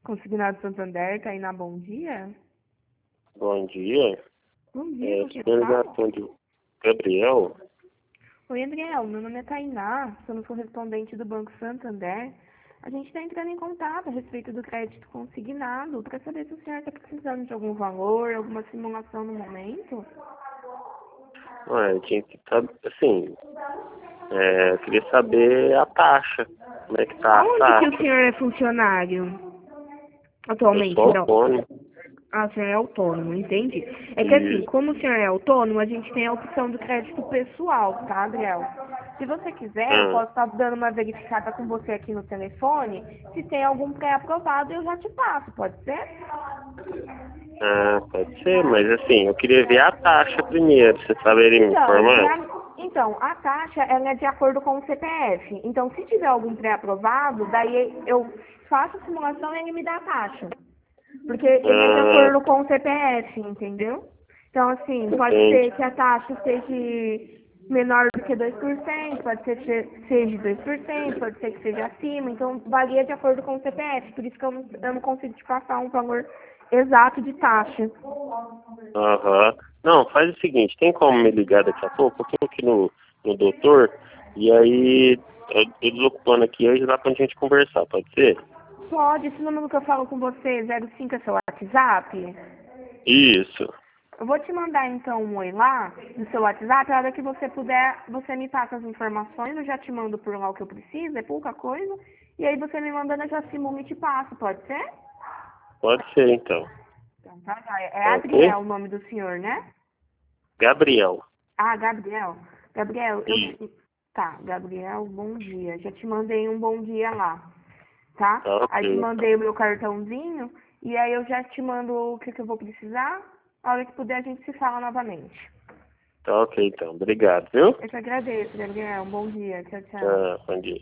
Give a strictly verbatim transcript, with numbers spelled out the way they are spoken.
Consignado Santander, Tainá, bom dia. Bom dia. Bom dia, É, com quem estou eu falo? ligação de Gabriel. Oi, Adriel, meu nome é Tainá, somos correspondente do Banco Santander. A gente está entrando em contato a respeito do crédito consignado para saber se o senhor está precisando de algum valor, alguma simulação no momento. Ué, tinha que estar, assim, é, eu queria saber a taxa. Como é que tá a Aonde que o taxa? senhor é funcionário? Eu Atualmente, sou não. autônomo. Ah, o senhor é autônomo, entendi. É que assim, E, como o senhor é autônomo, a gente tem a opção do crédito pessoal, tá, Adriel? Se você quiser, eu ah, posso estar dando uma verificada com você aqui no telefone. Se tem algum pré-aprovado, eu já te passo, pode ser? ah, pode ser, mas assim, eu queria ver a taxa primeiro, você saberia me Então, informar? pra- então, a taxa ela é de acordo com o C P F. Então, se tiver algum pré-aprovado, daí eu faço a simulação e ele me dá a taxa. Porque ele é de Ah, acordo com o C P F, entendeu? Então, assim, pode ser entende? que a taxa seja menor do que dois por cento, pode ser que seja dois por cento, pode ser que seja acima. Então, varia de acordo com o C P F. Por isso que eu não, eu não consigo te passar um valor exato de taxa. Aham. Não, faz o seguinte, tem como me ligar daqui a pouco? Eu tô aqui no, no doutor, e aí eu, eu desocupando aqui, aí já dá pra gente conversar, pode ser? Pode, esse número que eu falo com você, zero cinco é seu WhatsApp? Isso. Eu vou te mandar então um oi lá no seu WhatsApp, a hora que você puder, você me passa as informações, eu já te mando por lá o que eu preciso, é pouca coisa, e aí você me mandando, eu já simulo e te passo, pode ser? Pode ser, então. Então tá, já. É Tá Adriel ok? o nome do senhor, né? Gabriel. Ah, Gabriel. Gabriel, eu E te... Tá, Gabriel, bom dia. Já te mandei um bom dia lá, tá? tá Aí te ok, então. mandei o meu cartãozinho, e aí eu já te mando o que, que eu vou precisar, a hora que puder a gente se fala novamente. Tá ok, então. Obrigado, viu? Eu te agradeço, Gabriel. Um bom dia. Tchau, tchau. Tá, bom dia.